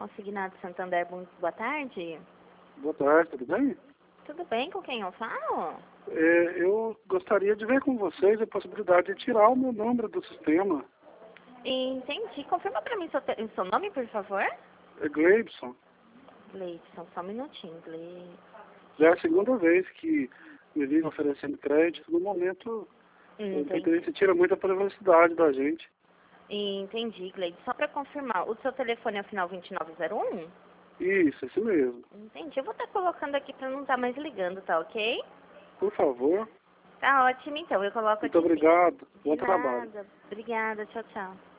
Consignado Santander, muito boa tarde. Boa tarde, tudo bem? Tudo bem, com quem eu falo? Eu gostaria de ver com vocês a possibilidade de tirar o meu número do sistema. Entendi. Confirma pra mim seu nome, por favor. É Gleibson. Gleidson, só um minutinho, Gleidson. Já é a segunda vez que me vim oferecendo crédito. No momento, você tira muita privacidade da gente. Entendi, Gleidson. Só pra confirmar, o seu telefone é o final 2901? Isso mesmo. Entendi. Eu vou estar colocando aqui pra não estar mais ligando, tá ok? Por favor. Tá ótimo, então. Eu coloco Muito aqui. obrigado. De Bom trabalho. nada. Obrigada. Tchau, tchau.